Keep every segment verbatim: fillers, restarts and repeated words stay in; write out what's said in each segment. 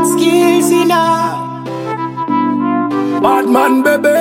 got skills, you know. Bad man, baby.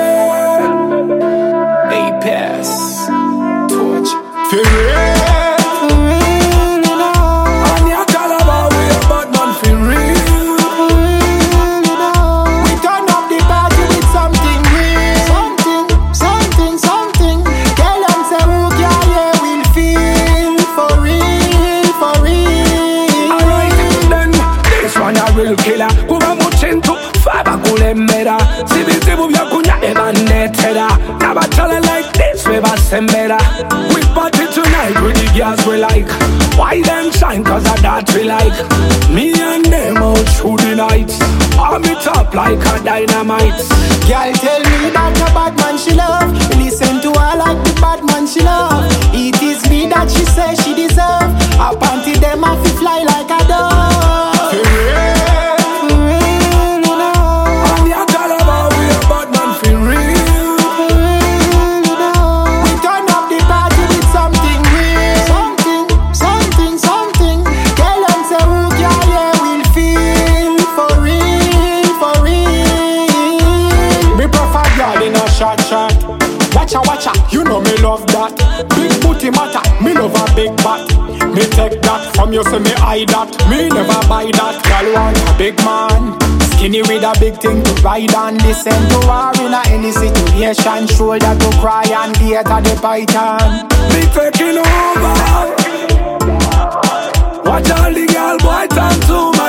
A-Pass Torch. For real. For real, you know. And you tell about we a bad man for real. For real, you know. We turn up the party with something real. Something, something, something. Tell them say who can hear will feel. For real, for real. Alright, then this one a real killer. Kuba muchintu, faba kule mbeda. Sibiti bubya kunya eba neteda. Never tell her like this, we va sembeda. We party tonight with the girls we like. Why them shine? Cause of that we like. Me and them out through the night. Arm it up like a dynamite. Girl tell me that a bad man she love. Listen to her like the bad man she love. It is me that she say she deserve. Up until them have to fly like a dove. For real. For real, you know. And you tell about we a bad man for real. For real, you know. We turn up the party with something real. Something, something, something. Tell them say who can hear will feel. For real, for real. Me prefer girl in a short short. Watcha, watcha, you know me love that. Big booty matter, me love a big bat. Me take that from you, say me eye that. Me never buy that. Girl want a big man, skinny with a big thing to ride and listen to her in a any situation. Shoulder to cry and get at the python. Me taking over. Watch all the girl boy turn to my